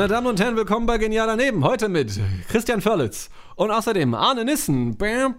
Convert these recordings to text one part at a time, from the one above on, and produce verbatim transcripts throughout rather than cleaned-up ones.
Meine Damen und Herren, willkommen bei Genial daneben. Heute mit Christian Förlitz und außerdem Arne Nissen.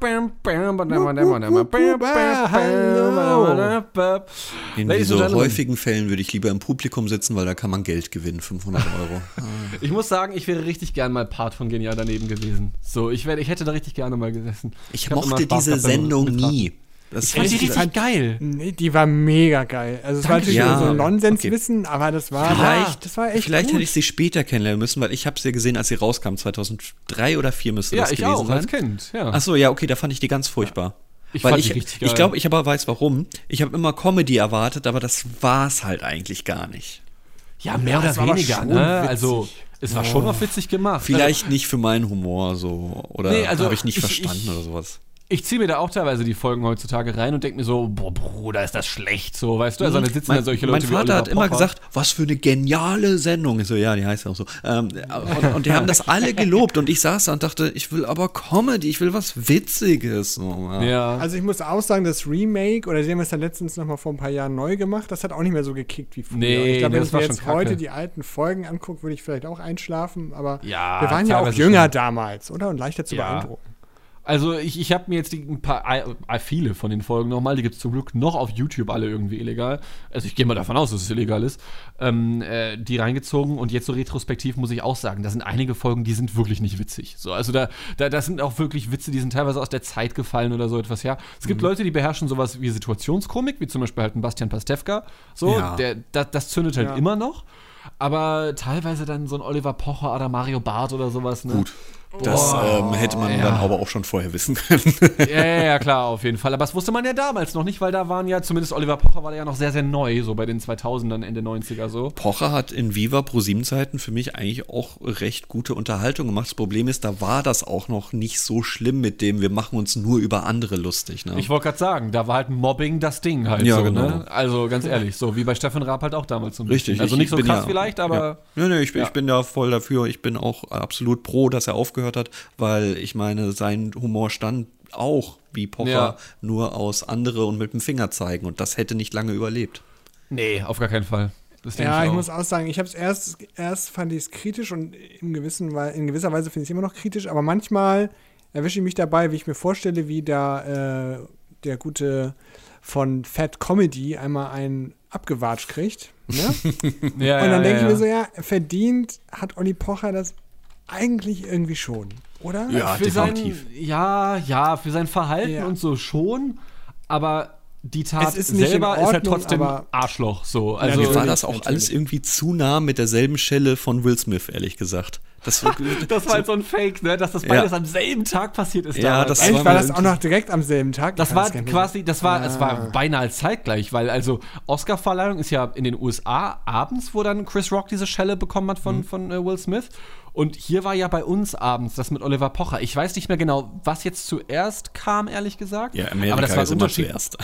In so häufigen Fällen würde ich lieber im Publikum sitzen, weil da kann man Geld gewinnen, fünfhundert Euro. Ich muss sagen, ich wäre richtig gern mal Part von Genial daneben gewesen. So, ich, wär, ich hätte da richtig gerne mal gesessen. Ich, ich mochte diese Sendung nie. Das ich fand die richtig geil. Nee, die war mega geil. Also es Danke. war natürlich ja, so ein Nonsenswissen, okay. aber das war, vielleicht, das war echt Vielleicht gut. hätte ich sie später kennenlernen müssen, weil ich habe sie ja gesehen, als sie rauskam, zweitausenddrei oder zweitausendvier müsste ja, das gewesen sein. Ja, ich auch, als Kind, ja. Achso, ja, okay, da fand ich die ganz furchtbar. Ich weil fand ich, die richtig geil. Ich glaube, ich aber weiß warum. Ich habe immer Comedy erwartet, aber das war es halt eigentlich gar nicht. Ja, mehr ja, oder weniger, ne? Also es war oh. schon noch witzig gemacht. Vielleicht also, nicht für meinen Humor so. Oder nee, also habe ich nicht ich, verstanden ich, oder sowas. Ich ziehe mir da auch teilweise die Folgen heutzutage rein und denke mir so, boah, Bruder, ist das schlecht, so, weißt du? Also dann sitzen mein, da solche Leute Mein Vater wie hat immer gesagt, was für eine geniale Sendung. Ich so, ja, die heißt ja auch so. Ähm, und, und die haben das alle gelobt und ich saß da und dachte, ich will aber Comedy, ich will was Witziges. So, ja. Ja. Also ich muss auch sagen, das Remake, oder sie haben es dann letztens noch mal vor ein paar Jahren neu gemacht, das hat auch nicht mehr so gekickt wie früher. Nee, ich glaube, nee, wenn ich mir jetzt Kacke. heute die alten Folgen angucke, würde ich vielleicht auch einschlafen, aber ja, wir waren ja auch jünger schon. damals, oder? Und leichter zu ja. beeindrucken. Also ich, ich habe mir jetzt die, ein paar, äh, viele von den Folgen nochmal, die gibt es zum Glück noch auf YouTube alle irgendwie illegal, also ich gehe mal davon aus, dass es illegal ist, ähm, äh, die reingezogen und jetzt so retrospektiv muss ich auch sagen, da sind einige Folgen, die sind wirklich nicht witzig. So, also da, da das sind auch wirklich Witze, die sind teilweise aus der Zeit gefallen oder so etwas, ja. Es gibt mhm. Leute, die beherrschen sowas wie Situationskomik, wie zum Beispiel halt ein Bastian Pastewka, so, ja. der, das, das zündet halt ja. immer noch, aber teilweise dann so ein Oliver Pocher oder Mario Barth oder sowas, ne? Gut. Das oh, ähm, hätte man ja. dann aber auch schon vorher wissen können. Ja, ja, ja, klar, auf jeden Fall. Aber das wusste man ja damals noch nicht, weil da waren ja, zumindest Oliver Pocher war ja noch sehr, sehr neu, so bei den zweitausendern, Ende neunziger so. Pocher hat in Viva Pro sieben Zeiten für mich eigentlich auch recht gute Unterhaltung gemacht. Das Problem ist, da war das auch noch nicht so schlimm mit dem, wir machen uns nur über andere lustig. Ne? Ich wollte gerade sagen, da war halt Mobbing das Ding halt ja, so, genau. ne? Also ganz ehrlich, so wie bei Stefan Raab halt auch damals so ein Richtig. bisschen. Also ich, nicht so ich krass ja, vielleicht, aber... Ja. Nee, nee, ich, ja. ich bin da voll dafür. Ich bin auch absolut pro, dass er aufgehört hat, weil ich meine, sein Humor stand auch wie Pocher ja. nur aus andere und mit dem Finger zeigen und das hätte nicht lange überlebt. Nee, auf gar keinen Fall. Das ja, ich, ich muss auch sagen, ich habe es erst, erst fand ich es kritisch und im gewissen, in gewisser Weise finde ich es immer noch kritisch, aber manchmal erwische ich mich dabei, wie ich mir vorstelle, wie da äh, der gute von Fat Comedy einmal einen abgewatscht kriegt. Ne? ja, und dann ja, denke ja, ich ja. mir so, ja, verdient hat Olli Pocher das eigentlich irgendwie schon, oder? Ja, für definitiv. Sein, ja, ja, für sein Verhalten ja. und so schon, aber die Tat ist selber Ordnung, ist halt trotzdem aber Arschloch. So. Also, ja, mir war das auch natürlich. alles irgendwie zu nah mit derselben Schelle von Will Smith, ehrlich gesagt. Das, das war halt so ein Fake, ne? Dass das beides ja. am selben Tag passiert ist. Ja, das Echt, war, war das auch noch direkt am selben Tag? Das war das quasi, das war, ah. es war beinahe zeitgleich, weil also Oscar-Verleihung ist ja in den U S A abends, wo dann Chris Rock diese Schelle bekommen hat von, mhm. von äh, Will Smith. Und hier war ja bei uns abends das mit Oliver Pocher. Ich weiß nicht mehr genau, was jetzt zuerst kam, ehrlich gesagt. Ja, Amerika aber das war ist immer zuerst.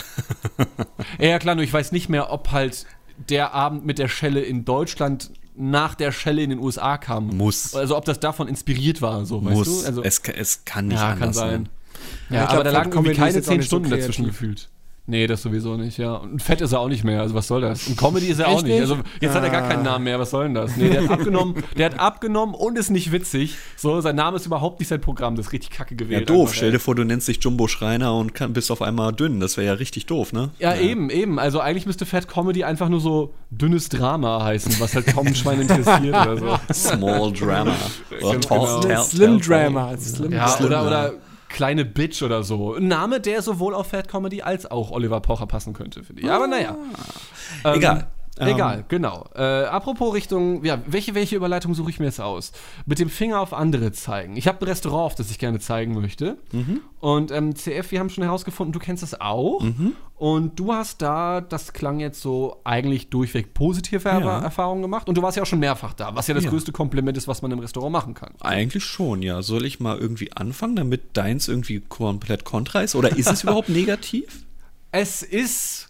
Ja, klar, nur ich weiß nicht mehr, ob halt der Abend mit der Schelle in Deutschland nach der Schelle in den U S A kam. Muss. Also ob das davon inspiriert war, so, Muss. weißt du? Also, es, es kann nicht ja, anders kann sein. sein. Ja, ja aber glaub, da lagen irgendwie keine zehn Stunden so dazwischen gefühlt. Nee, das sowieso nicht, ja. Und fett ist er auch nicht mehr, also was soll das? Und Comedy ist er auch nicht. Also jetzt ah. hat er gar keinen Namen mehr, was soll denn das? Nee, der hat abgenommen, der hat abgenommen und ist nicht witzig. So, sein Name ist überhaupt nicht sein Programm, das ist richtig kacke gewählt. Ja, doof. Einfach, Stell dir vor, du nennst dich Jumbo Schreiner und kann, bist auf einmal dünn. Das wäre ja richtig doof, ne? Ja, ja, eben, eben. Also eigentlich müsste Fat Comedy einfach nur so dünnes Drama heißen, was halt kaum ein Schwein interessiert oder so. Small Drama. Oder genau. Slim, Slim Drama. Slim ja, Slim oder, oder kleine Bitch oder so. Ein Name, der sowohl auf Fat Comedy als auch Oliver Pocher passen könnte, finde ich. Ja, aber naja. Ähm, Egal. Egal, ähm. genau. Äh, apropos Richtung, ja, welche, welche Überleitung suche ich mir jetzt aus? Mit dem Finger auf andere zeigen. Ich habe ein Restaurant, auf das ich gerne zeigen möchte. Mhm. Und ähm, C F, wir haben schon herausgefunden, du kennst es auch. Mhm. Und du hast da, das klang jetzt so eigentlich durchweg positive ja. Erfahrungen gemacht. Und du warst ja auch schon mehrfach da, was ja das ja. größte Kompliment ist, was man im Restaurant machen kann. Eigentlich schon, ja. Soll ich mal irgendwie anfangen, damit deins irgendwie komplett kontra ist? Oder ist es überhaupt negativ? Es ist...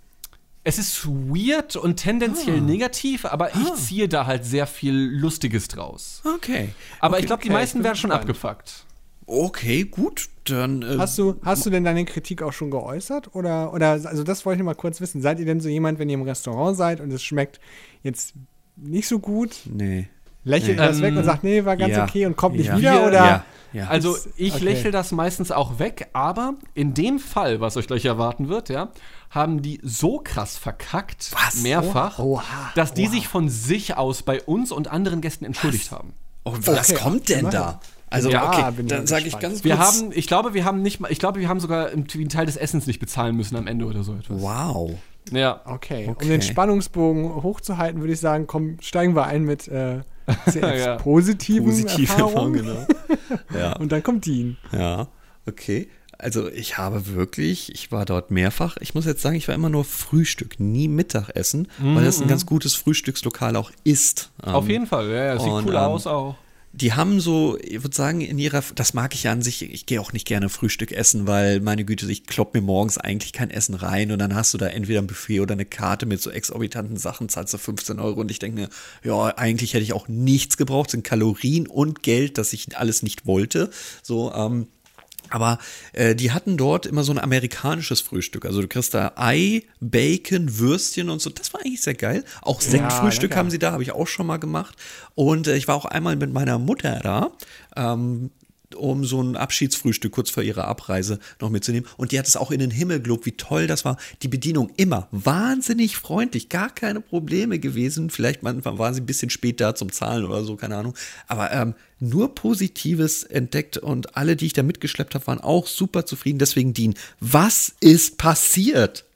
Es ist weird und tendenziell ah. negativ, aber ah. ich ziehe da halt sehr viel Lustiges draus. Okay. Aber okay, ich glaube, die okay, meisten werden schon spannend. abgefuckt. Okay, gut. Dann, äh, hast du, hast du denn deine Kritik auch schon geäußert? Oder, oder, also das wollte ich mal kurz wissen. Seid ihr denn so jemand, wenn ihr im Restaurant seid und es schmeckt jetzt nicht so gut? Nee. Lächelt Nee. das weg Ähm, und sagt, nee, war ganz ja. okay und kommt nicht Ja. wieder, Wir- oder? Ja, ja. Also Ist- ich okay. lächle das meistens auch weg, aber in dem Fall, was euch gleich erwarten wird, ja, haben die so krass verkackt, Was? mehrfach, Oha. dass die Oha. sich von sich aus bei uns und anderen Gästen entschuldigt haben. Oh, was Okay, kommt denn immerhin. da? Also, Ja, okay, bin dann ich sage ich gespannt. ganz kurz. Wir haben, ich glaube, wir haben nicht mal, ich glaube, wir haben sogar einen Teil des Essens nicht bezahlen müssen am Ende oder so etwas. Wow. Ja. Okay. Okay. Um den Spannungsbogen hochzuhalten, würde ich sagen, komm, steigen wir ein mit äh, C Fs Ja. positiven Positive Erfahrung, Erfahrungen. genau. Ja. Und dann kommt Dean. Ja, okay. Also ich habe wirklich, ich war dort mehrfach, ich muss jetzt sagen, ich war immer nur Frühstück, nie Mittagessen, weil das ein ganz gutes Frühstückslokal auch ist. Auf Ähm, jeden Fall, ja, ja, sieht und, cool ähm, aus auch. Die haben so, ich würde sagen, in ihrer, das mag ich ja an sich, ich gehe auch nicht gerne Frühstück essen, weil, meine Güte, ich klopp mir morgens eigentlich kein Essen rein und dann hast du da entweder ein Buffet oder eine Karte mit so exorbitanten Sachen, zahlst du fünfzehn Euro und ich denke mir, ja, eigentlich hätte ich auch nichts gebraucht, sind Kalorien und Geld, das ich alles nicht wollte, so, ähm, aber äh, die hatten dort immer so ein amerikanisches Frühstück. Also du kriegst da Ei, Bacon, Würstchen und so. Das war eigentlich sehr geil. Auch Sektfrühstück lecker. haben sie da, habe ich auch schon mal gemacht. Und äh, ich war auch einmal mit meiner Mutter da, ähm, um so ein Abschiedsfrühstück kurz vor ihrer Abreise noch mitzunehmen. Und die hat es auch in den Himmel gelobt, wie toll das war. Die Bedienung immer wahnsinnig freundlich, gar keine Probleme gewesen. Vielleicht manchmal waren sie ein bisschen spät da zum Zahlen oder so, keine Ahnung. Aber ähm, nur Positives entdeckt und alle, die ich da mitgeschleppt habe, waren auch super zufrieden. Deswegen, Dean, was ist passiert?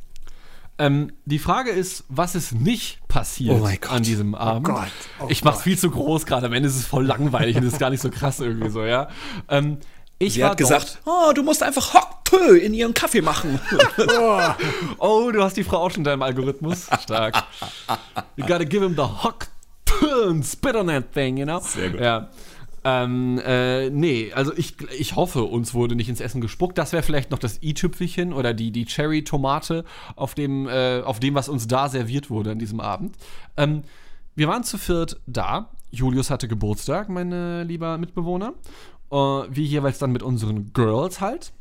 Ähm, die Frage ist, was ist nicht passiert Oh mein Gott. an diesem Abend? Gott, oh ich mach's Gott. viel zu groß gerade. Am Ende ist es voll langweilig und ist gar nicht so krass irgendwie so, ja. Ähm, ich Sie war hat gesagt, oh, du musst einfach Hock-Tö in ihren Kaffee machen. dort. Oh, du hast die Frau auch schon in deinem Algorithmus. Stark. You gotta give him the hock and spit on that thing, you know? Sehr gut. Ja. Ähm, äh, nee, also ich, ich hoffe, uns wurde nicht ins Essen gespuckt. Das wäre vielleicht noch das i-Tüpfelchen oder die, die Cherry-Tomate auf dem, äh, auf dem, was uns da serviert wurde an diesem Abend. Ähm, wir waren zu viert da. Julius hatte Geburtstag, mein äh, lieber Mitbewohner. Äh, wir jeweils dann mit unseren Girls halt.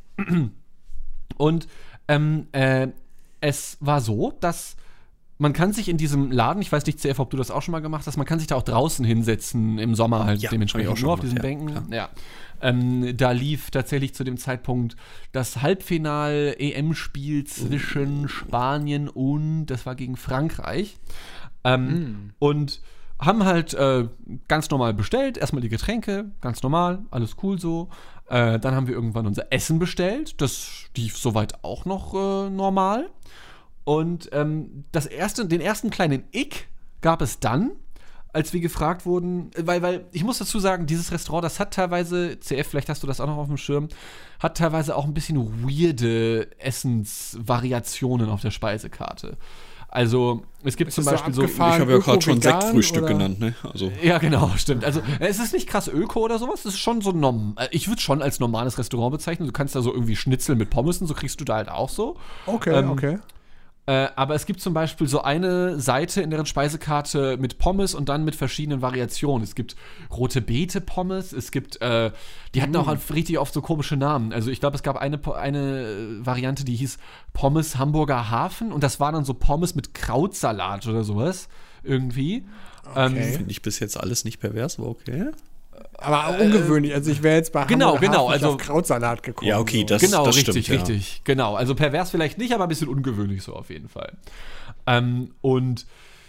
Und ähm, äh, es war so, dass man kann sich in diesem Laden, ich weiß nicht, C F, ob du das auch schon mal gemacht hast, man kann sich da auch draußen hinsetzen, im Sommer halt Ja, dementsprechend hab ich auch schon nur auf diesen gemacht, ja, Bänken. Ja. Ähm, da lief tatsächlich zu dem Zeitpunkt das Halbfinal-E M-Spiel zwischen Spanien und, das war gegen Frankreich. Ähm, Und haben halt äh, ganz normal bestellt, erstmal die Getränke, ganz normal, alles cool so. Äh, dann haben wir irgendwann unser Essen bestellt, das lief soweit auch noch äh, normal. Und ähm, das erste, den ersten kleinen Ick gab es dann, als wir gefragt wurden, weil, weil ich muss dazu sagen, dieses Restaurant, das hat teilweise, C F, vielleicht hast du das auch noch auf dem Schirm, hat teilweise auch ein bisschen weirde Essensvariationen auf der Speisekarte. Also es gibt Ist zum das so Beispiel so, abgefahren? Ich habe ja gerade schon Öko-Vegan Sektfrühstück oder? genannt, ne? Also, ja, genau, stimmt. Also, es ist nicht krass Öko oder sowas. Es ist schon so norm. Ich würde es schon als normales Restaurant bezeichnen. Du kannst da so irgendwie Schnitzel mit Pommes und so kriegst du da halt auch so. Okay, Ähm, okay. Äh, aber es gibt zum Beispiel so eine Seite in deren Speisekarte mit Pommes und dann mit verschiedenen Variationen. Es gibt rote Beete-Pommes, es gibt, äh, die hatten auch halt richtig oft so komische Namen. Also ich glaube, es gab eine, Po- eine Variante, die hieß Pommes Hamburger Hafen und das war dann so Pommes mit Krautsalat oder sowas irgendwie. Ähm, Okay. finde ich bis jetzt alles nicht pervers, aber okay. Aber auch ungewöhnlich. Also ich wäre jetzt bei genau, Hamburger genau, Hafen nicht also- auf Krautsalat gekommen. Ja, okay, so. das- genau, das richtig, stimmt, ja. richtig. Genau, also pervers vielleicht nicht, aber ein bisschen ungewöhnlich so auf jeden Fall. Ähm, und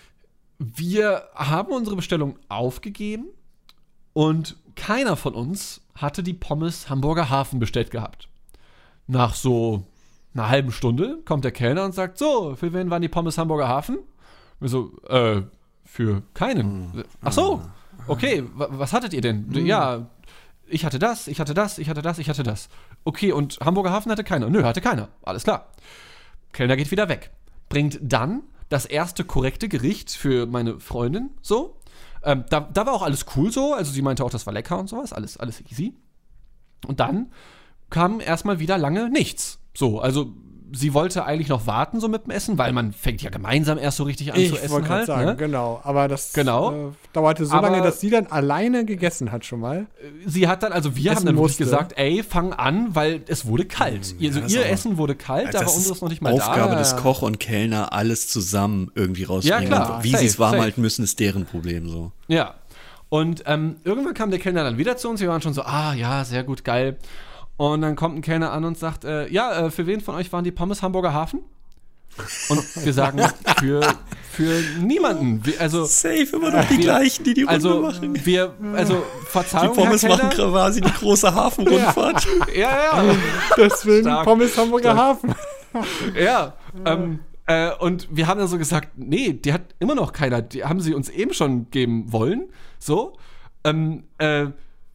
wir haben unsere Bestellung aufgegeben und keiner von uns hatte die Pommes Hamburger Hafen bestellt gehabt. Nach so einer halben Stunde kommt der Kellner und sagt, so, für wen waren die Pommes Hamburger Hafen? Wir so, äh, für keinen. Ach so, okay, wa- was hattet ihr denn? Ja, ich hatte das, ich hatte das, ich hatte das, ich hatte das. Okay, und Hamburger Hafen hatte keiner? Nö, hatte keiner. Alles klar. Kellner geht wieder weg. Bringt dann das erste korrekte Gericht für meine Freundin, so. Ähm, da, da war auch alles cool so, also sie meinte auch, das war lecker und sowas, alles, alles easy. Und dann kam erstmal wieder lange nichts. So, also sie wollte eigentlich noch warten so mit dem Essen, weil man fängt ja gemeinsam erst so richtig an Ich zu wollte essen gerade halt. sagen, Ne? genau. Aber das Genau. äh, dauerte so Aber- lange, dass sie dann alleine gegessen hat schon mal. Sie hat dann, also wir Essen haben dann wirklich musste. gesagt, ey, fang an, weil es wurde kalt. Also das ist ihr aber- Essen wurde kalt, Also aber das unseres ist noch nicht mal Aufgabe da. des Koch und Kellner, alles zusammen irgendwie rausbringen. Ja, klar, Und wie safe, sie es warm safe. halten müssen, ist deren Problem so. Ja. Und ähm, irgendwann kam der Kellner dann wieder zu uns. Wir waren schon so, ah ja, sehr gut, geil. Und dann kommt ein Kellner an und sagt, äh, ja, äh, für wen von euch waren die Pommes Hamburger Hafen? Und wir sagen, für, für niemanden. Wir, also, Safe, immer noch die wir, gleichen, die die Runde also, machen. Wir, also, Verzeihung, die Pommes Herr machen quasi die große Hafenrundfahrt. Ja, ja. ja. Deswegen Stark. Pommes Hamburger Stark. Hafen. Ja, ähm, äh, und wir haben dann so gesagt, nee, die hat immer noch keiner, die haben sie uns eben schon geben wollen, so, ähm, äh,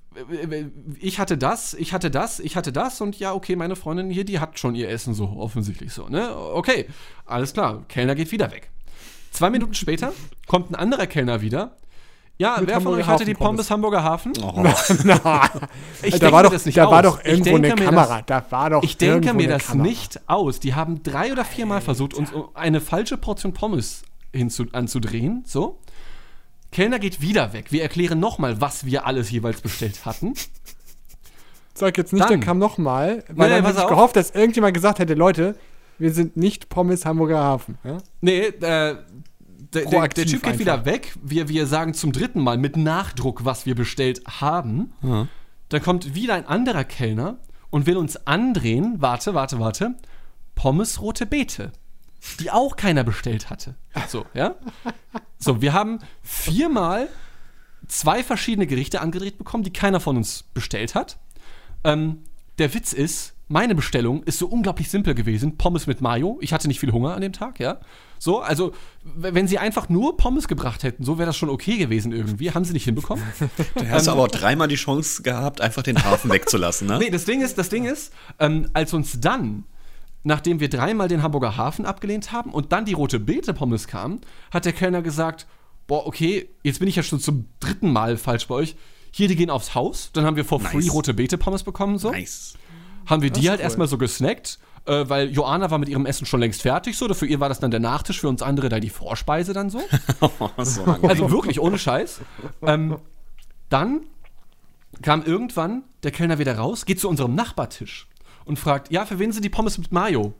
ich hatte das, ich hatte das, ich hatte das und ja, okay, meine Freundin hier, die hat schon ihr Essen so, offensichtlich so, ne? Okay, alles klar, Kellner geht wieder weg. Zwei Minuten später kommt ein anderer Kellner wieder. Ja, mit wer Hamburger von euch hatte die Pommes, Pommes Hamburger Hafen? Oh. ich da war doch, das nicht da aus. war doch irgendwo eine Kamera. Das, da war doch ich denke mir das Kamera. nicht aus. Die haben drei oder viermal versucht, uns eine falsche Portion Pommes hinzu, anzudrehen, so. Kellner geht wieder weg. Wir erklären nochmal, was wir alles jeweils bestellt hatten. Sag jetzt nicht, dann, der kam nochmal, weil nee, dann hätte ich gehofft, dass irgendjemand gesagt hätte, Leute, wir sind nicht Pommes Hamburger Hafen. Ja? Nee, äh, der, der, der Typ geht einfach wieder weg. Wir, wir sagen zum dritten Mal mit Nachdruck, was wir bestellt haben. Ja. Dann kommt wieder ein anderer Kellner und will uns andrehen, warte, warte, warte, Pommes rote Beete, die auch keiner bestellt hatte. So, ja? So, wir haben viermal zwei verschiedene Gerichte angedreht bekommen, die keiner von uns bestellt hat. Ähm, der Witz ist, meine Bestellung ist so unglaublich simpel gewesen. Pommes mit Mayo. Ich hatte nicht viel Hunger an dem Tag, ja. So, also, wenn sie einfach nur Pommes gebracht hätten, so wäre das schon okay gewesen irgendwie. Haben sie nicht hinbekommen. Da hast du ähm, aber auch dreimal die Chance gehabt, einfach den Hafen wegzulassen, ne? Nee, das Ding ist, das Ding ist, ähm, als uns dann, nachdem wir dreimal den Hamburger Hafen abgelehnt haben und dann die rote Beete-Pommes kamen, hat der Kellner gesagt, boah, okay, jetzt bin ich ja schon zum dritten Mal falsch bei euch. Hier, die gehen aufs Haus. Dann haben wir for nice. free rote Beete-Pommes bekommen, so. Nice. Haben wir das die halt cool. erstmal so gesnackt, äh, weil Joanna war mit ihrem Essen schon längst fertig, so. Für ihr war das dann der Nachtisch, für uns andere da die Vorspeise dann so. so also wirklich, ohne Scheiß. Ähm, dann kam irgendwann der Kellner wieder raus, geht zu unserem Nachbartisch und fragt, ja, für wen sind die Pommes mit Mayo?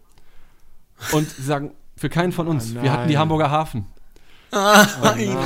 Und sie sagen, für keinen von uns. Oh wir hatten die Hamburger Hafen. Ah, oh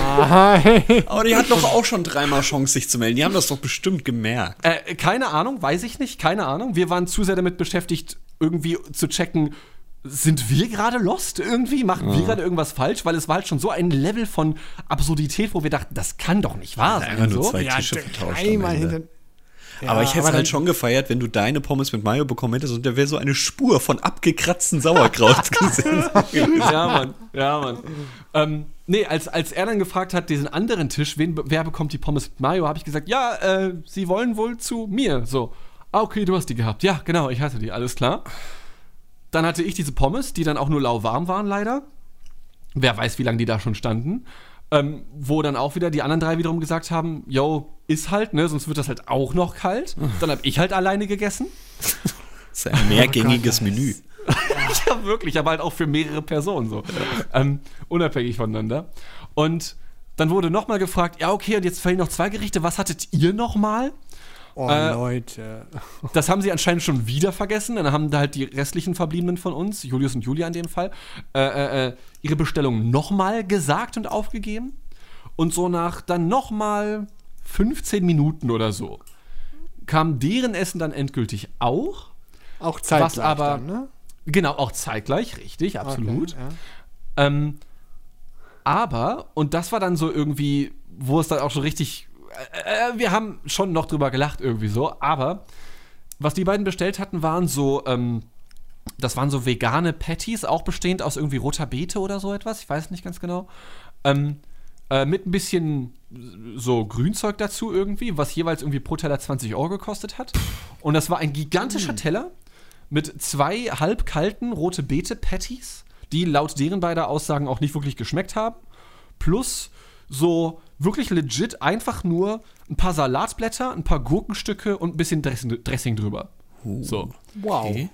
nein. Aber die hatten doch auch schon dreimal Chance, sich zu melden. Die haben das doch bestimmt gemerkt. Äh, keine Ahnung, weiß ich nicht, keine Ahnung. Wir waren zu sehr damit beschäftigt, irgendwie zu checken, sind wir gerade lost irgendwie? Machen ja. wir gerade irgendwas falsch? Weil es war halt schon so ein Level von Absurdität, wo wir dachten, das kann doch nicht wahr sein. Einfach nur so. zwei Ja, Tische vertauscht. einmal hinter. Ja, aber ich hätte es aber halt schon gefeiert, wenn du deine Pommes mit Mayo bekommen hättest und da wäre so eine Spur von abgekratzten Sauerkraut gesehen. Ja, Mann, ja, Mann. Ähm, nee, als, als er dann gefragt hat, diesen anderen Tisch, wen, wer bekommt die Pommes mit Mayo, habe ich gesagt, ja, äh, sie wollen wohl zu mir. So, ah, okay, du hast die gehabt. Ja, genau, ich hatte die, alles klar. Dann hatte ich diese Pommes, die dann auch nur lauwarm waren, leider. Wer weiß, wie lange die da schon standen. Ähm, wo dann auch wieder die anderen drei wiederum gesagt haben, yo, ist halt, ne, sonst wird das halt auch noch kalt. Dann habe ich halt alleine gegessen. Das ist ein mehrgängiges oh Gott, Menü. Ja, wirklich, aber halt auch für mehrere Personen so. ähm, unabhängig voneinander. Und dann wurde nochmal gefragt, ja, okay, und jetzt fehlen noch zwei Gerichte, was hattet ihr nochmal? Oh, äh, Leute. Das haben sie anscheinend schon wieder vergessen. Dann haben da halt die restlichen Verbliebenen von uns, Julius und Julia in dem Fall, äh, äh, ihre Bestellung nochmal gesagt und aufgegeben. Und so nach dann nochmal fünfzehn Minuten oder so kam deren Essen dann endgültig auch. Auch zeitgleich was aber, dann, ne? Genau, auch zeitgleich, richtig, absolut. Okay, ja. ähm, aber, und das war dann so irgendwie, wo es dann auch schon richtig Äh, wir haben schon noch drüber gelacht irgendwie so, aber was die beiden bestellt hatten, waren so, ähm, das waren so vegane Patties, auch bestehend aus irgendwie roter Beete oder so etwas, ich weiß nicht ganz genau, ähm, äh, mit ein bisschen so Grünzeug dazu irgendwie, was jeweils irgendwie pro Teller zwanzig Euro gekostet hat. Und das war ein gigantischer Teller mit zwei halbkalten rote Beete Patties, die laut deren beider Aussagen auch nicht wirklich geschmeckt haben, plus so wirklich legit einfach nur ein paar Salatblätter, ein paar Gurkenstücke und ein bisschen Dressing, Dressing drüber. Uh, so. Wow. Okay.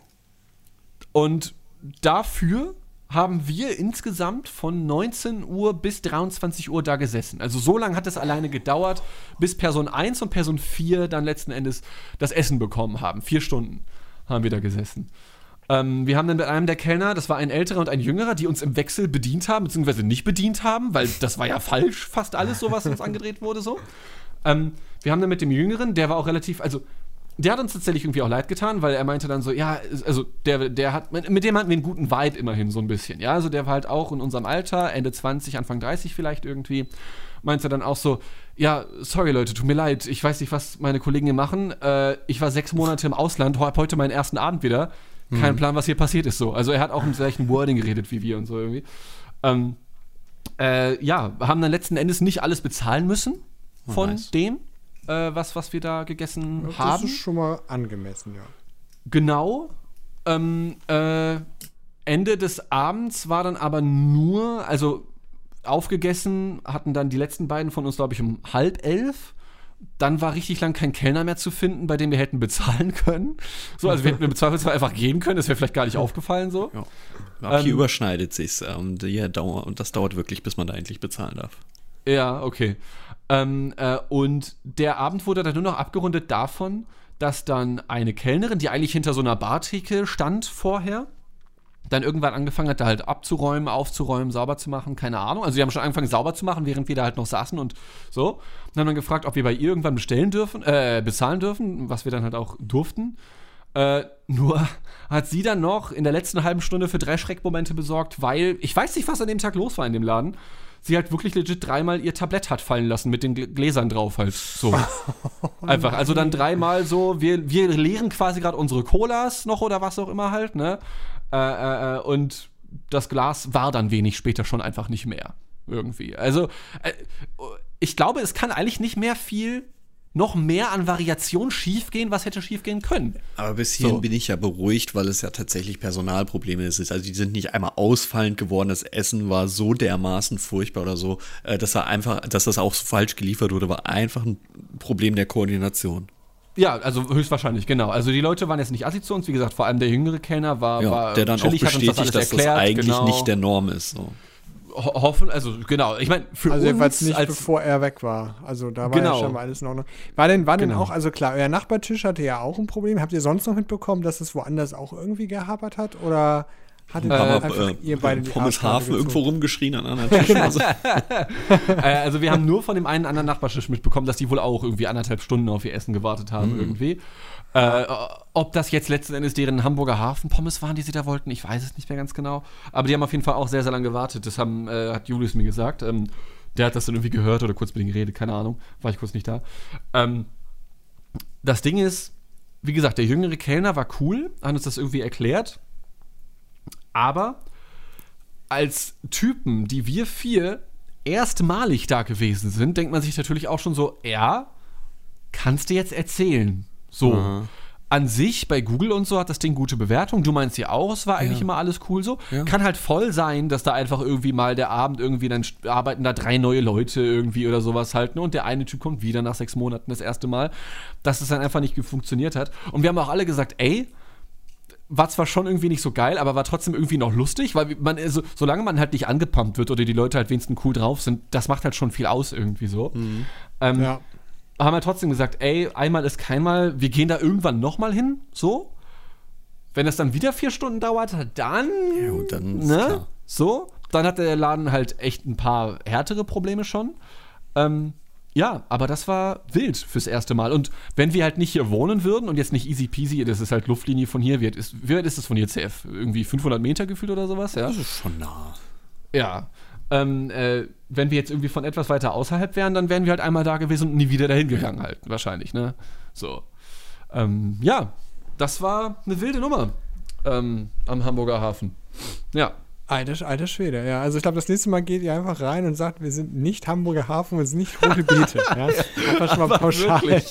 Und dafür haben wir insgesamt von neunzehn Uhr bis dreiundzwanzig Uhr da gesessen. Also so lange hat es alleine gedauert, bis Person eins und Person vier dann letzten Endes das Essen bekommen haben. Vier Stunden haben wir da gesessen. Ähm, wir haben dann mit einem der Kellner, das war ein älterer und ein jüngerer, die uns im Wechsel bedient haben, beziehungsweise nicht bedient haben, weil das war ja falsch, fast alles so, was uns angedreht wurde, so. Ähm, wir haben dann mit dem Jüngeren, der war auch relativ, also der hat uns tatsächlich irgendwie auch leid getan, weil er meinte dann so, ja, also der, der hat, mit dem hatten wir einen guten Vibe immerhin so ein bisschen, ja, also der war halt auch in unserem Alter, Ende zwanzig, Anfang dreißig vielleicht irgendwie, meinte dann auch so, ja, sorry Leute, tut mir leid, ich weiß nicht, was meine Kollegen hier machen, äh, ich war sechs Monate im Ausland, hab heute meinen ersten Abend wieder, kein mhm. Plan, was hier passiert ist, so, also er hat auch im gleichen Wording geredet wie wir und so irgendwie, ähm, äh, ja, haben dann letzten Endes nicht alles bezahlen müssen von oh, nice. dem, äh, was, was wir da gegessen das haben. Das ist schon mal angemessen, ja. Genau. Ähm, äh, Ende des Abends war dann aber nur, also aufgegessen hatten dann die letzten beiden von uns, glaube ich, um halb elf. Dann war richtig lang kein Kellner mehr zu finden, bei dem wir hätten bezahlen können. So, also wir hätten im Zweifelsfall einfach gehen können, das wäre vielleicht gar nicht aufgefallen so. Ja. Auch hier ähm, überschneidet sich's. Ähm, die Dauer, und das dauert wirklich, bis man da endlich bezahlen darf. Ja, okay. Ähm, äh, und der Abend wurde dann nur noch abgerundet davon, dass dann eine Kellnerin, die eigentlich hinter so einer Bartheke stand vorher, dann irgendwann angefangen hat, da halt abzuräumen, aufzuräumen, sauber zu machen, keine Ahnung. Also die haben schon angefangen, sauber zu machen, während wir da halt noch saßen und so. Und haben dann gefragt, ob wir bei ihr irgendwann bestellen dürfen, äh, bezahlen dürfen, was wir dann halt auch durften. Äh, nur hat sie dann noch in der letzten halben Stunde für drei Schreckmomente besorgt, weil, ich weiß nicht, was an dem Tag los war in dem Laden, sie halt wirklich legit dreimal ihr Tablett hat fallen lassen mit den Gläsern drauf halt. So. Einfach. Also dann dreimal so, wir, wir leeren quasi gerade unsere Colas noch oder was auch immer halt, ne? Äh, äh, und das Glas war dann wenig später schon einfach nicht mehr. Irgendwie. Also, äh, ich glaube, es kann eigentlich nicht mehr viel noch mehr an Variation schiefgehen, was hätte schiefgehen können. Aber bis hierhin so. bin ich ja beruhigt, weil es ja tatsächlich Personalprobleme ist. Also die sind nicht einmal ausfallend geworden, das Essen war so dermaßen furchtbar oder so, dass er einfach, dass das auch so falsch geliefert wurde, war einfach ein Problem der Koordination. Ja, also höchstwahrscheinlich, genau. Also die Leute waren jetzt nicht assi zu uns, wie gesagt, vor allem der jüngere Kellner war, ja, war der dann chillig, auch bestätigt, das dass erklärt, das eigentlich genau. nicht der Norm ist. So. Ho- hoffen, also genau, ich meine, für also uns jedenfalls nicht, als bevor er weg war. Also da war genau. ja schon mal alles in Ordnung. War denn, war denn genau. auch, also klar, euer Nachbartisch hatte ja auch ein Problem. Habt ihr sonst noch mitbekommen, dass es woanders auch irgendwie gehapert hat? Oder hattet äh, einfach äh, ihr beide die Pommes Hafen irgendwo rumgeschrien an anderen Tischen? Also. äh, also wir haben nur von dem einen anderen Nachbartisch mitbekommen, dass die wohl auch irgendwie anderthalb Stunden auf ihr Essen gewartet haben mhm. irgendwie. Äh, ob das jetzt letzten Endes deren Hamburger Hafen-Pommes waren, die sie da wollten, ich weiß es nicht mehr ganz genau. Aber die haben auf jeden Fall auch sehr, sehr lange gewartet. Das haben, äh, hat Julius mir gesagt. Ähm, der hat das dann irgendwie gehört oder kurz mit ihm geredet, keine Ahnung. War ich kurz nicht da. Ähm, das Ding ist, wie gesagt, der jüngere Kellner war cool, hat uns das irgendwie erklärt. Aber als Typen, die wir vier erstmalig da gewesen sind, denkt man sich natürlich auch schon so, ja, kannst du jetzt erzählen. So, aha. An sich, bei Google und so hat das Ding gute Bewertung. Du meinst ja auch, es war eigentlich ja. immer alles cool so. Ja. Kann halt voll sein, dass da einfach irgendwie mal der Abend irgendwie, dann arbeiten da drei neue Leute irgendwie oder sowas halt. Ne? Und der eine Typ kommt wieder nach sechs Monaten das erste Mal, dass es dann einfach nicht funktioniert hat. Und wir haben auch alle gesagt, ey, war zwar schon irgendwie nicht so geil, aber war trotzdem irgendwie noch lustig, weil man, also, solange man halt nicht angepumpt wird oder die Leute halt wenigstens cool drauf sind, das macht halt schon viel aus irgendwie so. Mhm. Ähm, ja. Haben wir trotzdem gesagt, ey, einmal ist keinmal, wir gehen da irgendwann nochmal hin, so. Wenn es dann wieder vier Stunden dauert, dann, ja, gut, dann ist ne, klar. So, dann hat der Laden halt echt ein paar härtere Probleme schon. Ähm, ja, aber das war wild fürs erste Mal. Und wenn wir halt nicht hier wohnen würden und jetzt nicht easy peasy, das ist halt Luftlinie von hier, wie weit ist, wie weit ist das von hier, C F? Irgendwie fünfhundert Meter gefühlt oder sowas, ja? Das ist schon nah. Ja, Ähm, äh, wenn wir jetzt irgendwie von etwas weiter außerhalb wären, dann wären wir halt einmal da gewesen und nie wieder dahin gegangen halt, wahrscheinlich, ne? So. Ähm, ja, das war eine wilde Nummer ähm, am Hamburger Hafen. Ja. Alter, alter Schwede, ja. Also ich glaube, das nächste Mal geht ihr einfach rein und sagt, wir sind nicht Hamburger Hafen, wir sind nicht Rote Beete. Ja? Einfach schon mal pauschal. ja,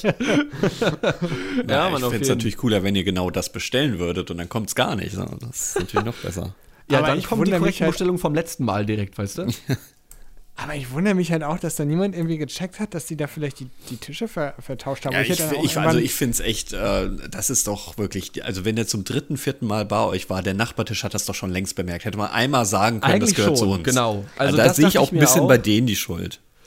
ja, ich fände es natürlich cooler, wenn ihr genau das bestellen würdet und dann kommt es gar nicht. Das ist natürlich noch besser. Ja, aber dann kommt die korrekte halt Bestellung vom letzten Mal direkt, weißt du? Aber ich wundere mich halt auch, dass da niemand irgendwie gecheckt hat, dass die da vielleicht die, die Tische ver, vertauscht haben. Ja, ich, ich, ich, also ich finde es echt, äh, das ist doch wirklich, also wenn der zum dritten, vierten Mal bei euch war, der Nachbartisch hat das doch schon längst bemerkt. Hätte man einmal sagen können, eigentlich das gehört schon, zu uns. Genau. Also da sehe ich auch ein bisschen auch. bei denen die Schuld.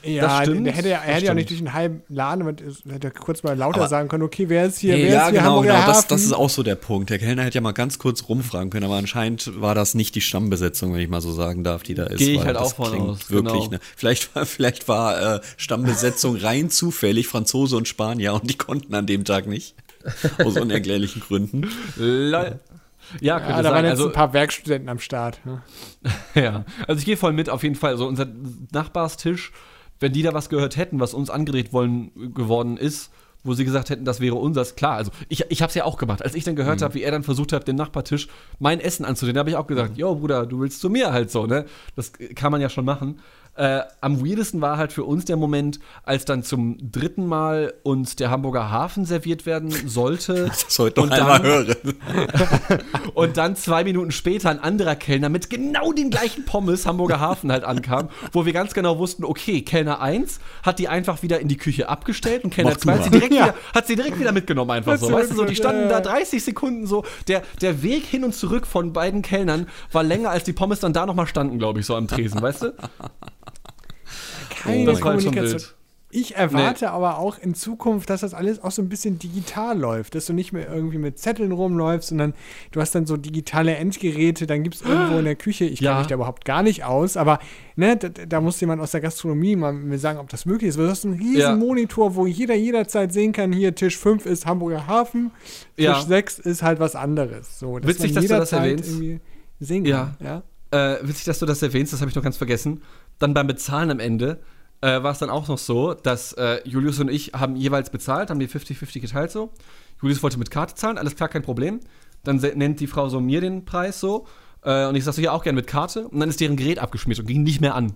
Ja, stimmt, der hätte, er das hätte ja stimmt. nicht durch einen halben Laden, aber er hätte kurz mal lauter Aber- sagen können, okay, wer ist hier, Ja, wer ist hier, genau, Hamburger genau. Das, Hafen? das ist auch so der Punkt. Der Kellner hätte ja mal ganz kurz rumfragen können, aber anscheinend war das nicht die Stammbesetzung, wenn ich mal so sagen darf, die da ist. Gehe ich weil halt das auch von klingt aus, Wirklich, genau. ne? Vielleicht war, vielleicht war äh, Stammbesetzung rein zufällig Franzose und Spanier und die konnten an dem Tag nicht. Aus unerklärlichen Gründen. Lol. Ja, könnte Ja, da sein. waren jetzt Also, ein paar Werkstudenten am Start. Ne? ja, also ich gehe voll mit, auf jeden Fall. Also unser Nachbarstisch, wenn die da was gehört hätten, was uns angedreht wollen geworden ist, wo sie gesagt hätten, das wäre unseres, klar. Also ich, ich habe es ja auch gemacht. Als ich dann gehört Mhm. habe, wie er dann versucht hat, den Nachbartisch mein Essen anzunehmen, habe ich auch gesagt, jo Bruder, du willst zu mir halt so, ne? Das kann man ja schon machen. Äh, am weirdesten war halt für uns der Moment, als dann zum dritten Mal uns der Hamburger Hafen serviert werden sollte. Das heute noch Und einmal dann- hören. Und dann zwei Minuten später ein anderer Kellner mit genau den gleichen Pommes Hamburger Hafen halt ankam, wo wir ganz genau wussten, okay, Kellner eins hat die einfach wieder in die Küche abgestellt und Kellner Mach du zwei hat mal. sie, direkt Ja. wieder, hat sie direkt wieder mitgenommen einfach so. Das ist Weißt du, so, die gut, standen ja. da dreißig Sekunden so. Der, der Weg hin und zurück von beiden Kellnern war länger, als die Pommes dann da nochmal standen, glaube ich, so am Tresen, weißt du? Keine Das war halt schon Kommunikation. wild. Ich erwarte aber auch in Zukunft, dass das alles auch so ein bisschen digital läuft, dass du nicht mehr irgendwie mit Zetteln rumläufst, sondern du hast dann so digitale Endgeräte, dann gibt es irgendwo in der Küche, ich Ja. kenne mich da überhaupt gar nicht aus, aber ne, da, da muss jemand aus der Gastronomie mal mir sagen, ob das möglich ist. Du hast einen riesen Ja. Monitor, wo jeder jederzeit sehen kann, hier Tisch fünf ist Hamburger Hafen, Tisch Ja. sechs ist halt was anderes. So, dass Witzig, man dass du das jederzeit erwähnst. irgendwie sehen kann. Ja. Äh, witzig, dass du das erwähnst, das habe ich noch ganz vergessen. Dann beim Bezahlen am Ende äh, war es dann auch noch so, dass äh, Julius und ich haben jeweils bezahlt, haben die fünfzig fünfzig geteilt so. Julius wollte mit Karte zahlen, alles klar, kein Problem. Dann se- nennt die Frau so mir den Preis so. Äh, und ich sag so, ja, auch gerne mit Karte. Und dann ist deren Gerät abgeschmiert und ging nicht mehr an.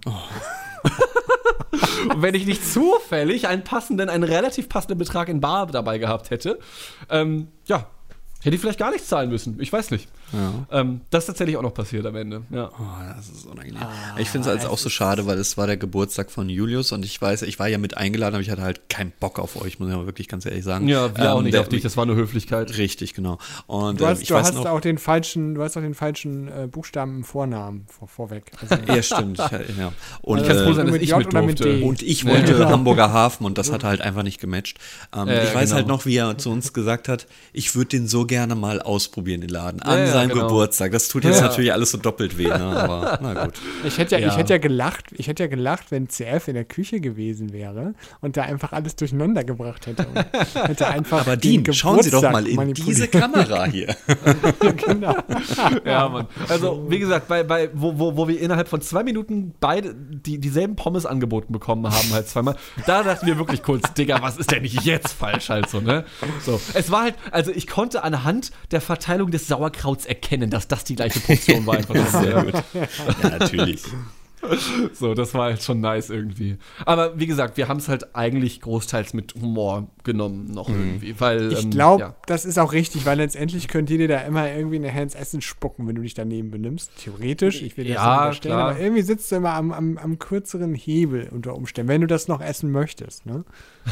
Und wenn ich nicht zufällig einen passenden, einen relativ passenden Betrag in Bar dabei gehabt hätte, ähm, ja, hätte ich vielleicht gar nichts zahlen müssen. Ich weiß nicht. Ja. Ähm, das ist tatsächlich auch noch passiert am Ende. Ja. Oh, das ist unangenehm. ich finde es halt auch so schade, weil es war der Geburtstag von Julius und ich weiß, ich war ja mit eingeladen, aber ich hatte halt keinen Bock auf euch, muss ich mal wirklich ganz ehrlich sagen. Ja, wir auch Ähm, nicht der- auf dich, das war nur Höflichkeit. Richtig, genau. Und Du ähm, hast, ich du weiß hast noch, auch den falschen, du hast auch den falschen äh, Buchstaben im Vornamen vor, vorweg. Also, ja, stimmt. Ich, ja. Und, Ich kann froh äh, sein, dass mit ich J mit oder mit durfte. D? Und ich Ja, wollte genau. Hamburger Hafen und das hat halt einfach nicht gematcht. Ähm, Äh, ich weiß genau. halt noch, wie er zu uns gesagt hat, ich würde den so gerne mal ausprobieren, den Laden, an Ja, ja, seinem genau. Geburtstag. Das tut jetzt Ja. natürlich alles so doppelt weh, ne? Aber na gut. Ich hätte ja, Ja. ich hätte ja gelacht, ich hätte ja gelacht, wenn C F in der Küche gewesen wäre und da einfach alles durcheinander gebracht hätte. Und hätte einfach Aber den Dean, schauen Sie doch Geburtstag mal in manipuliert. diese Kamera hier. Genau. Ja, Mann. Also, wie gesagt, bei, bei, wo, wo, wo wir innerhalb von zwei Minuten beide die, dieselben Pommes angeboten bekommen haben, halt zweimal, da dachten wir wirklich kurz, Digga, was ist denn jetzt falsch halt so, ne? So. Es war halt, also ich konnte anhand der Verteilung des Sauerkrauts erkennen, dass das die gleiche Portion war. Einfach Sehr gut. Ja, natürlich. So, das war halt schon nice irgendwie. Aber wie gesagt, wir haben es halt eigentlich großteils mit Humor genommen noch irgendwie, weil Ich ähm, glaube, ja. das ist auch richtig, weil letztendlich könnt ihr dir da immer irgendwie nachher ins Essen spucken, wenn du dich daneben benimmst. Theoretisch, ich will das Ja, nicht unterstellen, klar. aber irgendwie sitzt du immer am, am, am kürzeren Hebel unter Umständen, wenn du das noch essen möchtest. Ne?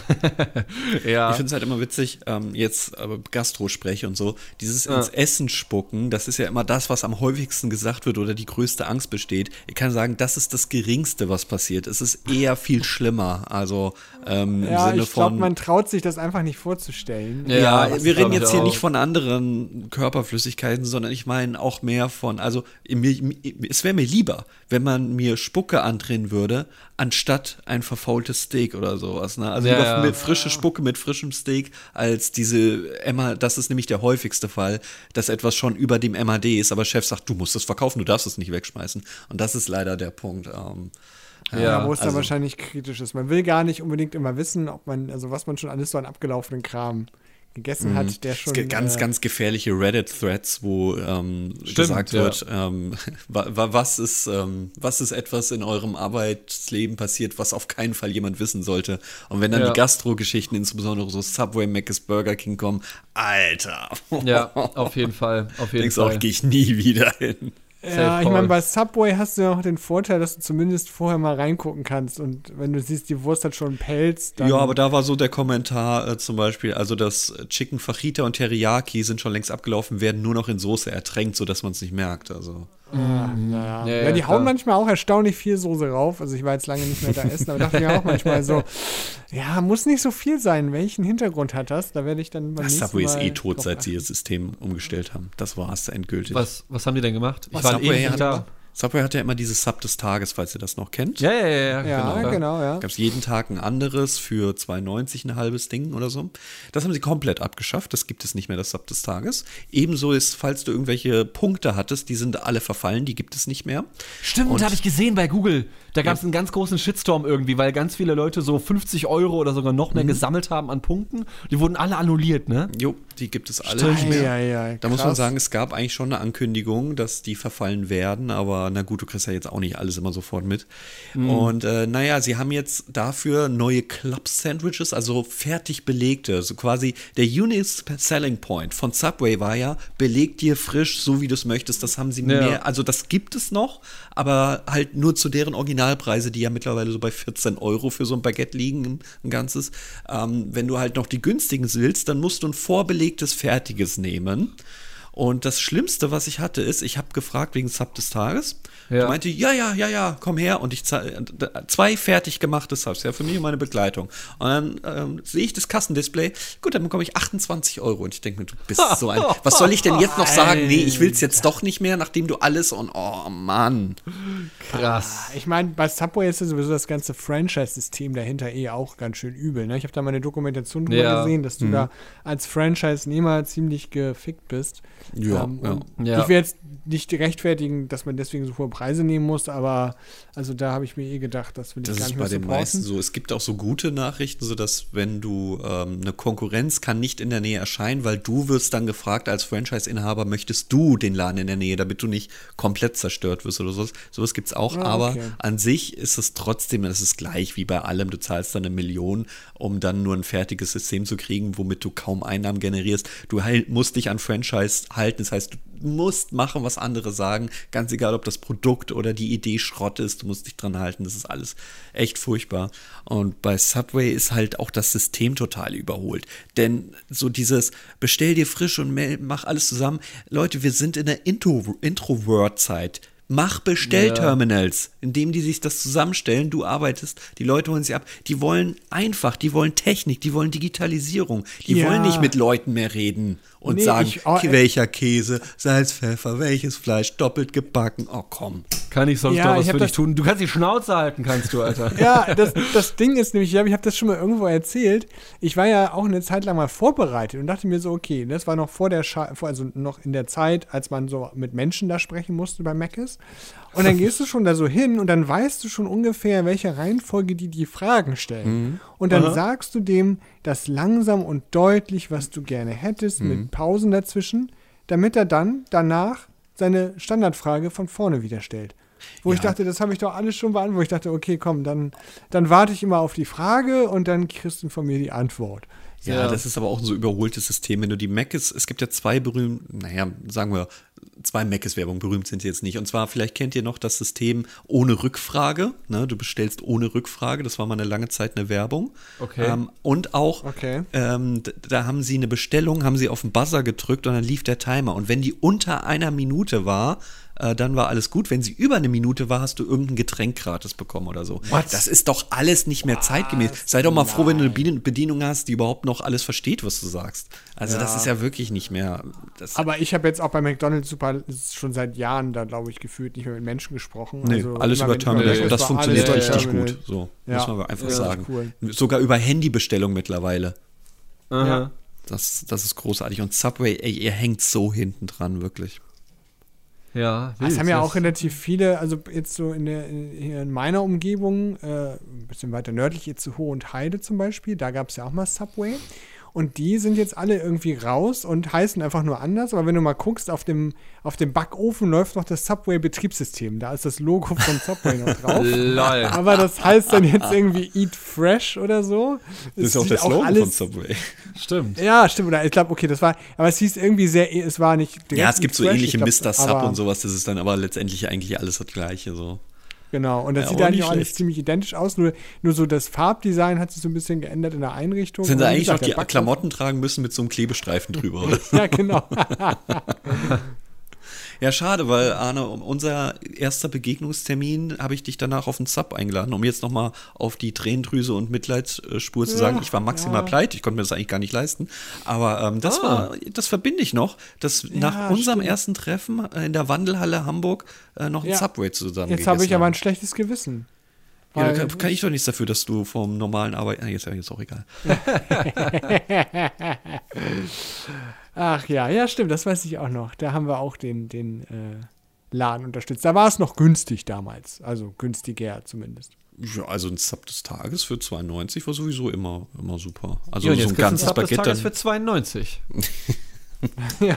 ja. Ich finde es halt immer witzig, ähm, jetzt aber Gastro-Sprech und so, dieses Ja. ins Essen spucken, das ist ja immer das, was am häufigsten gesagt wird oder die größte Angst besteht. Ich kann sagen, das ist das Geringste, was passiert. Es ist eher viel schlimmer. Also ähm, im Ja, Sinne ich glaube, von. man traut sich das einfach nicht vorzustellen. Ja, Ja, das wir glaub reden ich jetzt hier auch. nicht von anderen Körperflüssigkeiten, sondern ich meine auch mehr von, also mir, mir, es wäre mir lieber, wenn man mir Spucke andrehen würde, anstatt ein verfaultes Steak oder sowas. Ne? Also Ja, lieber ja. mit frische Spucke mit frischem Steak als diese Emma, das ist nämlich der häufigste Fall, dass etwas schon über dem M A D ist, aber Chef sagt, du musst es verkaufen, du darfst es nicht wegschmeißen. Und das ist leider der Punkt. Ähm, Ja, Ja, wo es dann also- wahrscheinlich kritisch ist. Man will gar nicht unbedingt immer wissen, ob man, also was man schon alles so an abgelaufenen Kram gegessen hat, der Es schon. gibt ganz, äh, ganz gefährliche Reddit-Threads, wo ähm, Stimmt, gesagt ja. wird, ähm, wa, wa, was, ist, ähm, was ist etwas in eurem Arbeitsleben passiert, was auf keinen Fall jemand wissen sollte. Und wenn dann Ja. die Gastro-Geschichten, insbesondere so Subway, Mc's, Burger King kommen, Alter. Ja, auf jeden Fall. Auf jeden Denkst Fall. auch, gehe ich nie wieder hin. Ja, ich Call. meine, bei Subway hast du ja auch den Vorteil, dass du zumindest vorher mal reingucken kannst. Und wenn du siehst, die Wurst hat schon einen Pelz, dann. Ja, aber da war so der Kommentar äh, zum Beispiel, also das Chicken Fajita und Teriyaki sind schon längst abgelaufen, werden nur noch in Soße ertränkt, sodass man es nicht merkt. Also Ah, naja. Ja, Ja, ja, die klar. hauen manchmal auch erstaunlich viel Soße rauf. Also ich war jetzt lange nicht mehr da essen, aber dachte mir auch manchmal so, ja, muss nicht so viel sein. Welchen Hintergrund hat das? Da werde ich dann beim Das nächsten Subway ist Mal eh tot, drauf seit achten. sie ihr System umgestellt haben. Das war es endgültig. Was, was haben die denn gemacht? Ich Was, war Subway ewig hat- nicht da. Subway hat ja immer dieses Sub des Tages, falls ihr das noch kennt. Ja, ja, ja, ja, Ja, genau, genau. ja. Gab es jeden Tag ein anderes für zwei neunzig ein halbes Ding oder so. Das haben sie komplett abgeschafft. Das gibt es nicht mehr, das Sub des Tages. Ebenso ist, falls du irgendwelche Punkte hattest, die sind alle verfallen, die gibt es nicht mehr. Stimmt, Und- habe ich gesehen bei Google. Da gab es einen ganz großen Shitstorm irgendwie, weil ganz viele Leute so fünfzig Euro oder sogar noch mehr gesammelt haben an Punkten. Die wurden alle annulliert, ne? Jo, die gibt es alle Stimmt. nicht mehr. Ja, ja, ja, Da muss man krass. sagen, es gab eigentlich schon eine Ankündigung, dass die verfallen werden, aber na gut, du kriegst ja jetzt auch nicht alles immer sofort mit. Und äh, naja, sie haben jetzt dafür neue Club-Sandwiches, also fertig belegte, so quasi der Unique Selling Point von Subway war ja, beleg dir frisch, so wie du es möchtest, das haben sie Ja. mehr, also das gibt es noch, aber halt nur zu deren Originalpreise, die ja mittlerweile so bei vierzehn Euro für so ein Baguette liegen, ein, ein ganzes. Ähm, wenn du halt noch die günstigen willst, dann musst du ein vorbelegtes, fertiges nehmen. Und das Schlimmste, was ich hatte, ist, ich habe gefragt wegen Sub des Tages. Ja. Die meinte, ja, ja, ja, ja, komm her. Und ich zahl- zwei fertig gemachte Subs, ja, für mich und meine Begleitung. Und dann ähm, sehe ich das Kassendisplay. Gut, dann bekomme ich achtundzwanzig Euro. Und ich denke mir, du bist so ein. Was soll ich denn jetzt noch sagen? Nee, ich will es jetzt doch nicht mehr, nachdem du alles und oh Mann. Krass. Ich meine, bei Subway ist ja sowieso das ganze Franchise-System dahinter eh auch ganz schön übel. Ne? Ich habe da mal eine Dokumentation drüber Ja. gesehen, dass du da als Franchise-Nehmer ziemlich gefickt bist. Ja, Ähm, ja. und Ja. Ich will jetzt nicht rechtfertigen, dass man deswegen so hohe Preise nehmen muss, aber also da habe ich mir eh gedacht, das will ich Das gar ist nicht bei mehr den supporten. meisten so. Es gibt auch so gute Nachrichten, so dass wenn du ähm, eine Konkurrenz kann nicht in der Nähe erscheinen, weil du wirst dann gefragt als Franchise-Inhaber, möchtest du den Laden in der Nähe, damit du nicht komplett zerstört wirst oder sowas. Sowas gibt es auch, Ah, aber okay. an sich ist es trotzdem, es ist gleich wie bei allem. Du zahlst dann eine Million, um dann nur ein fertiges System zu kriegen, womit du kaum Einnahmen generierst. Du halt, musst dich an Franchise halten, das heißt, du musst machen, was andere sagen, ganz egal, ob das Produkt oder die Idee Schrott ist, du musst dich dran halten, das ist alles echt furchtbar. Und bei Subway ist halt auch das System total überholt, denn so dieses bestell dir frisch und mel- mach alles zusammen, Leute, wir sind in der Intro- Introvert-Zeit. Mach Bestellterminals, indem die sich das zusammenstellen, du arbeitest, die Leute holen sie ab. Die wollen einfach, die wollen Technik, die wollen Digitalisierung. Die Ja. wollen nicht mit Leuten mehr reden und Nee, sagen, ich- oh, "Ke- welcher Käse, Salz, Pfeffer, welches Fleisch, doppelt gebacken. Oh komm. Kann ich sonst Ja, noch ich was hab für dich das- tun? Du kannst die Schnauze halten, kannst du, Alter. Ja, das, das Ding ist nämlich, ich habe das schon mal irgendwo erzählt. Ich war ja auch eine Zeit lang mal vorbereitet und dachte mir so, okay, das war noch vor der, Scha vor, also noch in der Zeit, als man so mit Menschen da sprechen musste bei Mc's. Und dann gehst du schon da so hin und dann weißt du schon ungefähr, welche Reihenfolge die die Fragen stellen. Und dann sagst du dem das langsam und deutlich, was du gerne hättest, mit Pausen dazwischen, damit er dann danach seine Standardfrage von vorne wieder stellt. Wo ich Ja. dachte, das habe ich doch alles schon beantwortet. Wo ich dachte, okay, komm, dann, dann warte ich immer auf die Frage und dann kriegst du von mir die Antwort. Ja, Ja. das ist aber auch ein so überholtes System. Wenn du die Mc's, es gibt ja zwei berühmt, naja, sagen wir, zwei Mc's-Werbung, berühmt sind sie jetzt nicht. Und zwar, vielleicht kennt ihr noch das System ohne Rückfrage. Ne? Du bestellst ohne Rückfrage. Das war mal eine lange Zeit eine Werbung. Okay. Ähm, und auch, Okay. ähm, d- da haben sie eine Bestellung, haben sie auf den Buzzer gedrückt und dann lief der Timer. Und wenn die unter einer Minute war, äh, dann war alles gut. Wenn sie über eine Minute war, hast du irgendein Getränk gratis bekommen oder so. What? Das ist doch alles nicht mehr zeitgemäß. Sei doch mal froh, wenn du eine Bedien- Bedienung hast, die überhaupt noch alles versteht, was du sagst. Also das Ja. ist ja wirklich nicht mehr. Das, Aber ich habe jetzt auch bei McDonald's super, schon seit Jahren da, glaube ich, gefühlt nicht mehr mit Menschen gesprochen. nee, Also alles immer, über wenn ich mal Terminal. weg Und ist, das war funktioniert alles über richtig Terminal. gut. So, Ja. muss man einfach Ja, das ist sagen. cool. Sogar über Handybestellung mittlerweile. Aha. Das, das ist großartig. Und Subway, ey, ihr hängt so hinten dran, wirklich. Ja, Das wild, haben ja das- auch relativ viele, also jetzt so in, der, in, hier in meiner Umgebung, äh, ein bisschen weiter nördlich, jetzt zu Hohe und Heide zum Beispiel, da gab es ja auch mal Subway. Und die sind jetzt alle irgendwie raus und heißen einfach nur anders. Aber wenn du mal guckst, auf dem, auf dem Backofen läuft noch das Subway-Betriebssystem. Da ist das Logo von Subway noch drauf. Lol. Aber das heißt dann jetzt irgendwie Eat Fresh oder so. Das ist Es auch der sieht Slogan alles- von Subway. Stimmt. Ja, stimmt. Oder ich glaube, okay, das war, aber es hieß irgendwie sehr, es war nicht direkt Ja, es gibt Eat so Fresh, ähnliche ich glaub, Mister Sub aber- und sowas, das ist dann aber letztendlich eigentlich alles das Gleiche. So. Genau, und das Ja, sieht aber eigentlich nicht auch alles schlecht. ziemlich identisch aus, nur, nur so das Farbdesign hat sich so ein bisschen geändert in der Einrichtung. Sind Und sie wie eigentlich noch gesagt, die der Backofen- Klamotten tragen müssen mit so einem Klebestreifen drüber, oder? Ja, genau. Ja, schade, weil Arne, um unser erster Begegnungstermin habe ich dich danach auf den Sub eingeladen, um jetzt nochmal auf die Tränendrüse und Mitleidsspur zu sagen, Ja, ich war maximal ja. pleite, ich konnte mir das eigentlich gar nicht leisten. Aber ähm, das Ah. war, das verbinde ich noch, dass nach unserem stimmt. ersten Treffen äh, in der Wandelhalle Hamburg äh, noch ein Ja. Subway zusammen Jetzt habe ich gegessen aber haben. ein schlechtes Gewissen. Ja, da Weil- kann, kann ich doch nichts dafür, dass du vom normalen Arbeit. Ah, jetzt ist auch egal. Ach ja, ja, stimmt, das weiß ich auch noch. Da haben wir auch den, den äh, Laden unterstützt. Da war es noch günstig damals. Also günstiger zumindest. Ja, also ein Sub des Tages für zwei neunzig war sowieso immer, immer super. Also Ja, und so jetzt ein kriegst du ein ganzes Sub des Baguette Tages dann. für zweiundneunzig. Ja.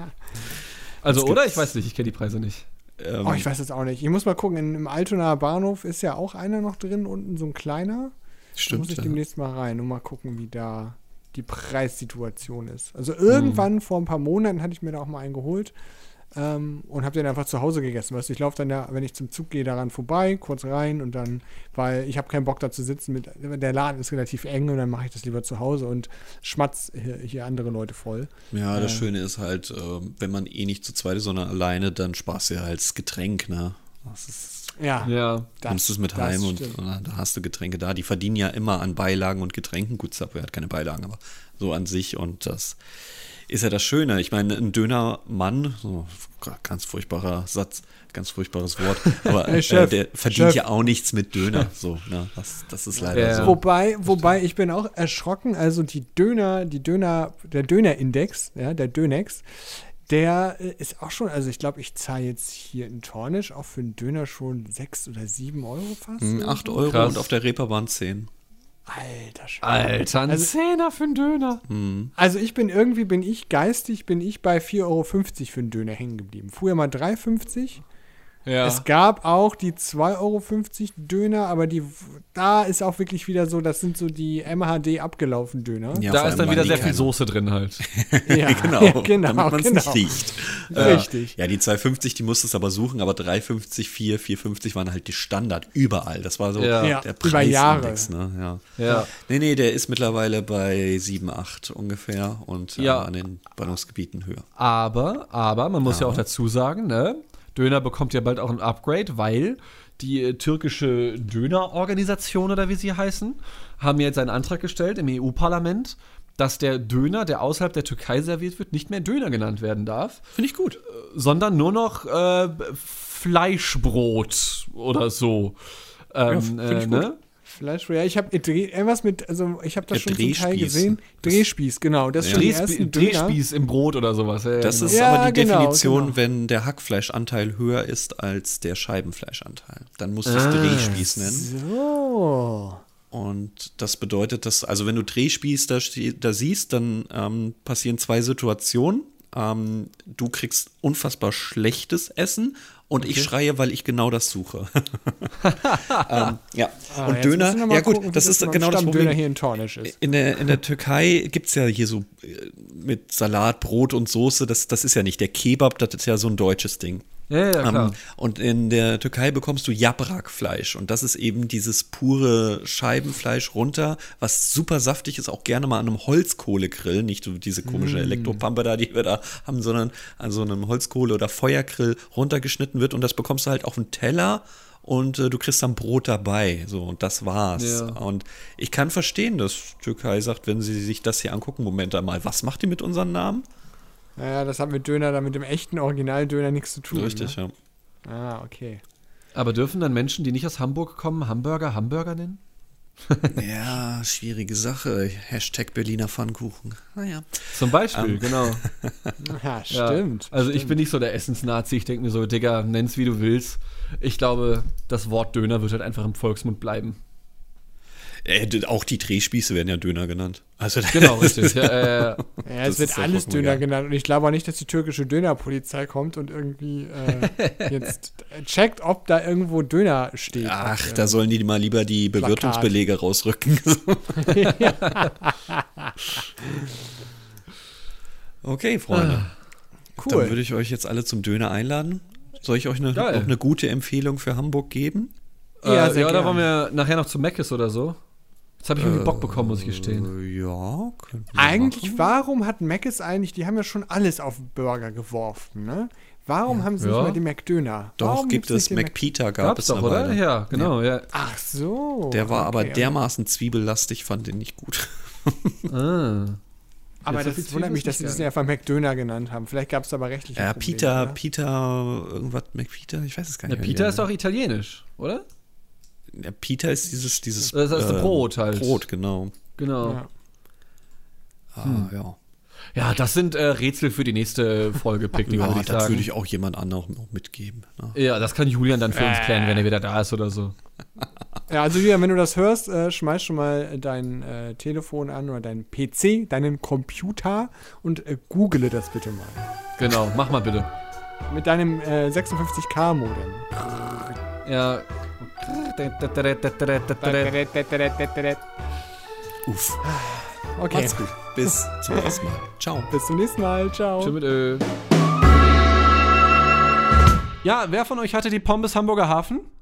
Also, Das oder? gibt's. Ich weiß nicht, ich kenne die Preise nicht. Ähm, Oh, ich weiß jetzt auch nicht. Ich muss mal gucken, in, im Altonaer Bahnhof ist ja auch einer noch drin, unten so ein kleiner. Da stimmt. muss ich Ja. demnächst mal rein und mal gucken, wie da die Preissituation ist. Also irgendwann vor ein paar Monaten hatte ich mir da auch mal einen geholt ähm, und habe den einfach zu Hause gegessen. Weißt du, ich laufe dann da, wenn ich zum Zug gehe, daran vorbei, kurz rein und dann, weil ich habe keinen Bock da zu sitzen. Mit, der Laden ist relativ eng und dann mache ich das lieber zu Hause und schmatz hier, hier andere Leute voll. Ja, das Äh. Schöne ist halt, ähm, wenn man eh nicht zu zweit ist, sondern alleine, dann sparst du ja halt das Getränk, ne? Das ist, Ja, Ja. das, nimmst du es mit das heim und stimmt. äh, da hast du Getränke da. Die verdienen ja immer an Beilagen und Getränken. Gut, Subway hat keine Beilagen, aber so an sich und das ist ja das Schöne. Ich meine, ein Dönermann, so ganz furchtbarer Satz, ganz furchtbares Wort, aber Hey, äh, Chef, der verdient Chef. ja auch nichts mit Döner. So, ne? das, das ist leider Ja. so. Wobei, wobei, ich bin auch erschrocken, also die Döner, die Döner, der Dönerindex, ja, der Dönex, der äh, ist auch schon, also ich glaube, ich zahle jetzt hier in Tornisch auch für einen Döner schon sechs oder sieben Euro fast. Hm, oder acht so. Euro Krass. und auf der Reeperbahn zehn. Alter Schwede. Alter, ein Also- Zehner für einen Döner. Also ich bin irgendwie, bin ich geistig, bin ich bei vier Euro fünfzig für einen Döner hängen geblieben. Früher mal drei Euro fünfzig. Ja. Es gab auch die zwei Euro fünfzig Döner, aber die, da ist auch wirklich wieder so, das sind so die M H D abgelaufen Döner. Ja, da vor ist allem, dann weil wieder die sehr viel keine- Soße drin halt. Ja, genau, ja, genau, damit man es genau. nicht riecht. Richtig. Äh, ja, die zwei fünfzig, die musstest du aber suchen, aber drei fünfzig, vier, vier fünfzig waren halt die Standard überall. Das war so Ja. Ja, der über Jahre. Preisindex. Ne? Ja. Ja. Nee, nee, der ist mittlerweile bei sieben, acht ungefähr und äh, Ja. an den Ballungsgebieten höher. Aber, aber, man muss ja, Ja. auch dazu sagen, ne? Döner bekommt ja bald auch ein Upgrade, weil die äh, türkische Dönerorganisation oder wie sie heißen, haben jetzt einen Antrag gestellt im E U-Parlament, dass der Döner, der außerhalb der Türkei serviert wird, nicht mehr Döner genannt werden darf, Finde ich gut. sondern nur noch äh, Fleischbrot oder so. Ähm, find ich äh, gut. ne? Fleisch, ja, ich habe irgendwas mit, also ich habe das Ja, schon zum Teil Drehspieß. gesehen. Das- Drehspieß, genau. Das Ja. sind die Drehspie ersten Döner. Drehspieß im Brot oder sowas. Ja, ja, Das genau. ist Ja, aber die genau, Definition, genau. wenn der Hackfleischanteil höher ist als der Scheibenfleischanteil. Dann musst du es Ah. Drehspieß nennen. So. Und das bedeutet, dass, also wenn du Drehspieß da, ste- da siehst, dann ähm, passieren zwei Situationen. Ähm, du kriegst unfassbar schlechtes Essen und ich schreie, weil ich genau das suche. ähm, ja, Ah, und jetzt Döner, müssen wir mal ja gut, gucken, wie das ist beim genau das Stammdöner Problem. hier in Tornisch ist. In der, in der Türkei gibt es ja hier so äh, mit Salat, Brot und Soße, das, das ist ja nicht der Kebab, das ist ja so ein deutsches Ding. Ja, ja, klar. Ähm, und in der Türkei bekommst du Yaprak-Fleisch. Und das ist eben dieses pure Scheibenfleisch runter, was super saftig ist, auch gerne mal an einem Holzkohlegrill. Nicht so diese komische Elektropampe da, die wir da haben, sondern an so einem Holzkohle- oder Feuergrill runtergeschnitten wird. Und das bekommst du halt auf einen Teller und äh, du kriegst dann Brot dabei. So, und das war's. Ja. Und ich kann verstehen, dass Türkei sagt, wenn sie sich das hier angucken, Moment einmal, was macht die mit unseren Namen? Naja, das hat mit Döner, dann mit dem echten Originaldöner nichts zu tun. Richtig, ne? ja. Ah, okay. Aber dürfen dann Menschen, die nicht aus Hamburg kommen, Hamburger Hamburger nennen? Ja, schwierige Sache. Hashtag Berliner Pfannkuchen. Naja. Zum Beispiel, genau. Ja, Ja. stimmt. Also ich stimmt. bin nicht so der Essensnazi. Ich denke mir so, Digga, nenn's wie du willst. Ich glaube, das Wort Döner wird halt einfach im Volksmund bleiben. Äh, d- auch die Drehspieße werden ja Döner genannt. Also Genau, richtig. Ja, äh, Ja, Das es wird ist ja alles vollkommen Döner egal. genannt und ich glaube auch nicht, dass die türkische Dönerpolizei kommt und irgendwie äh, jetzt checkt, ob da irgendwo Döner steht. Ach, Und, da sollen die mal lieber die Bewirtungsbelege rausrücken. Okay, Freunde. Dann cool. würde ich euch jetzt alle zum Döner einladen. Soll ich euch eine, Geil. noch eine gute Empfehlung für Hamburg geben? Ja, äh, sehr ja, da gern. wollen wir nachher noch zu Meckes oder so. Jetzt habe ich irgendwie Bock bekommen, muss ich gestehen. Äh, Ja, könnten wir Eigentlich, machen. warum hat Mc's eigentlich, die haben ja schon alles auf Burger geworfen, ne? Warum ja. haben sie ja. nicht mal den McDöner? Doch, Warum gibt es. McPeter gab es doch, aber. oder? Ja, genau. Ja. Ja. Ach so. Der war okay, aber dermaßen zwiebellastig, fand den nicht gut. ah. Aber das, das wundert mich, dass sie das einfach McDöner genannt haben. Vielleicht gab es aber rechtliche Ja, Probleme. Peter, oder? Peter, irgendwas, McPeter, ich weiß es gar nicht. Ja, Peter ist doch italienisch, oder? Ja, Peter ist dieses, dieses das heißt äh, Brot halt. Brot, genau. Genau. Ja. Ah, Hm. ja. Ja, das sind äh, Rätsel für die nächste Folge Picknick, Ja, würde ich das sagen. würde ich auch jemand anderem noch mitgeben. Ne? Ja, das kann Julian dann für uns Äh. klären, wenn er wieder da ist oder so. Ja, also Julian, wenn du das hörst, äh, schmeiß schon mal dein äh, Telefon an oder deinen P C, deinen Computer und äh, google das bitte mal. Genau, mach mal bitte. Mit deinem äh, sechsundfünfzig K Modem. Ja. Uff. Okay. Macht's gut. Bis zum nächsten Mal. Ciao. Bis zum nächsten Mal. Ciao. Tschüss mit Ö. Ja, wer von euch hatte die Pommes Hamburger Hafen?